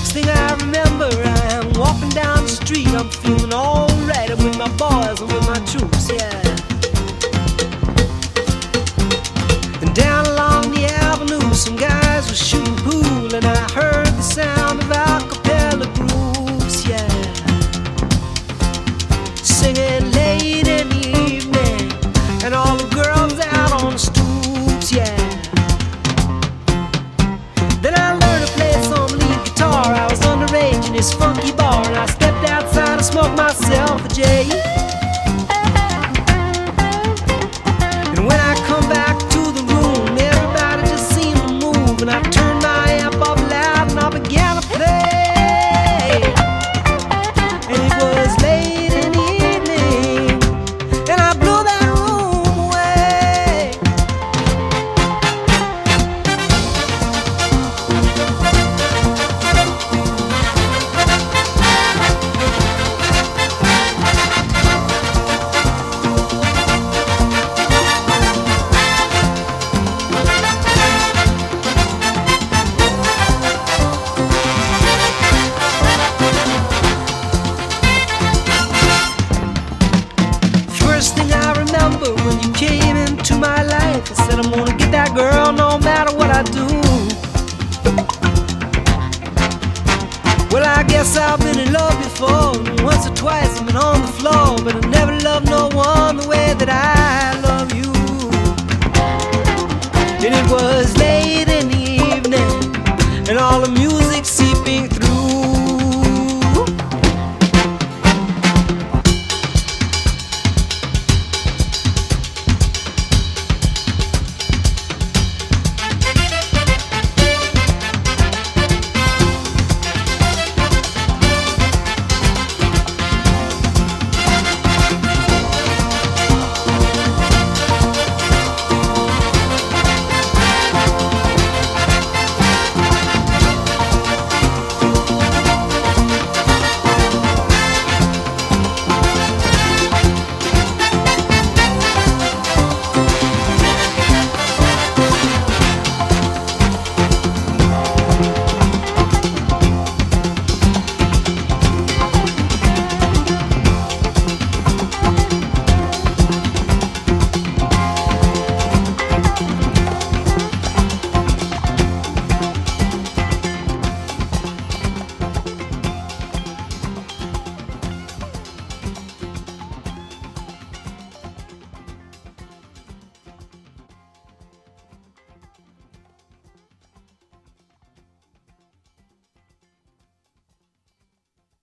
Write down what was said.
Next thing I remember, I am walking down the street. I'm feeling alright. I'm with my boys and with my troops, yeah. And down along the avenue, some guys were shooting pool, and I heard the sound of a cappella groups, yeah, singing late in the evening, and all the girls out on the stoops, yeah. Then I learned to play some lead guitar. I was underage in this funky bar, and I stepped outside and smoked myself a J. And when I come back to the room, everybody just seemed to move, and I turned my amp up loud and I began to play. And it was late in the evening, and I blew that room away. First thing I remember when you came into my life, I said I'm gonna get that girl no matter what I do. Well, I guess I've been in love before. Once or twice I've been on the floor, but I never loved no one the way that I love you. And it was